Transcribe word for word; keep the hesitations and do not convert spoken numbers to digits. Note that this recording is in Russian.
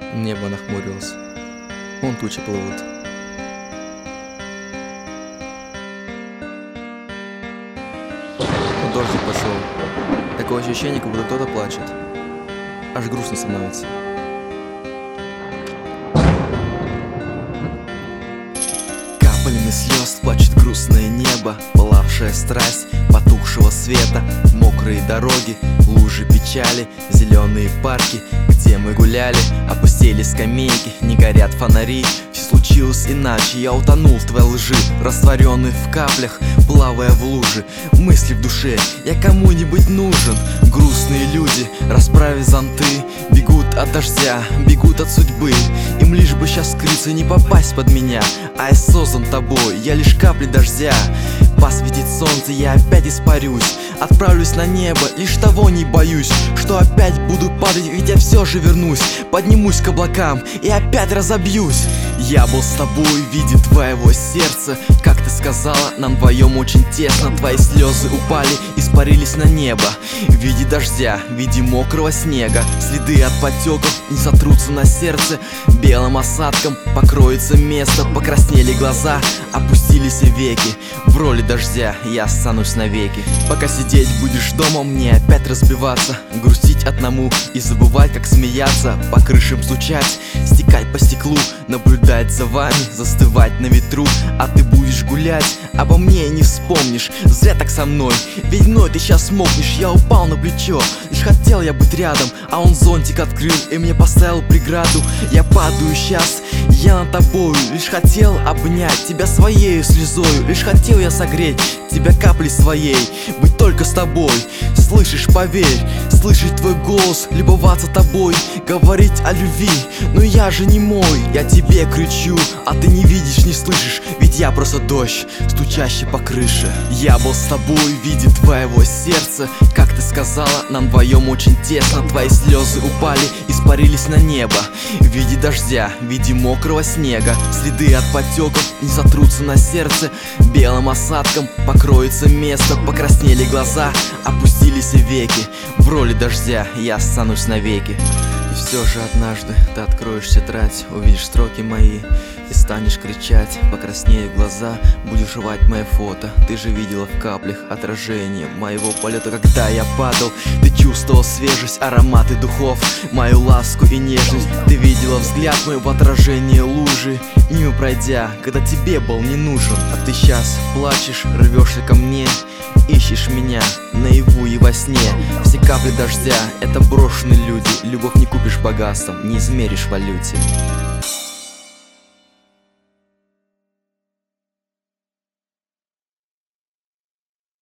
Небо нахмурилось. Вон тучи плывут. Ну, дождик пошел. Такое ощущение, как будто кто-то плачет. Аж грустно становится. Каплями слез плачет грустное небо, пылавшая страсть потухшего света, мокрые дороги, лужи печали, зеленые парки, где мы гуляли, опустили скамейки, не горят фонари. Все случилось иначе, я утонул в твоей лжи, растворенный в каплях, плавая в луже. Мысли в душе, я кому-нибудь нужен. Грустные люди, расправив зонты, бегут от дождя, бегут от судьбы. Им лишь бы сейчас скрыться, не попасть под меня. А я создан тобой, я лишь капли дождя. Посветит солнце, я опять испарюсь, отправлюсь на небо, лишь того не боюсь, что опять буду падать, ведь я все же вернусь. Поднимусь к облакам и опять разобьюсь. Я был с тобой в виде твоего сердца, как ты сказала, нам вдвоем очень тесно. Твои слезы упали, испарились на небо, в виде дождя, в виде мокрого снега. Следы от потеков не сотрутся на сердце, белым осадком покроется место. Покраснели глаза, опустились веки, в роли дождя я останусь навеки. Пока сидеть будешь дома, мне опять разбиваться, грустить одному и забывать, как смеяться. По крышам стучать, стекать по стеклу, наблюдать за вами, застывать на ветру. А ты будешь гулять, обо мне не вспомнишь. Зря так со мной, ведь мной ты сейчас мокнешь. Я упал на плечо, лишь хотел я быть рядом, а он зонтик открыл и мне поставил преграду. Я падаю сейчас, я над тобою, лишь хотел обнять тебя своей слезою. Лишь хотел я согреть тебя каплей своей, быть только с тобой. Слышишь, поверь, слышать твой голос, любоваться тобой, говорить о любви. Но я же не мой, я тебе кричу, а ты не видишь, не слышишь, ведь я просто дождь, стучащий по крыше. Я был с тобой в виде твоего сердца, как ты сказала, нам вдвоем очень тесно. Твои слезы упали, испарились на небо, в виде дождя, в виде мокрого снега. Следы от потеков не сотрутся на сердце, белым осадком покроется место. Покраснели глаза, опустились веки, в роли дождя я останусь навеки. И все же однажды ты откроешь тетрадь, увидишь строки мои и станешь кричать, покраснеют глаза, будешь рвать мое фото. Ты же видела в каплях отражение моего полета, когда я падал. Ты чувствовал свежесть, ароматы духов, мою ласку и нежность. Ты видела взгляд мой в отражении лужи, мимо пройдя, когда тебе был не нужен. А ты сейчас плачешь, рвешься ко мне, ищешь меня наяву и во сне. Все капли дождя — это брошенные люди. Любовь не купишь богатством, не измеришь в валюте.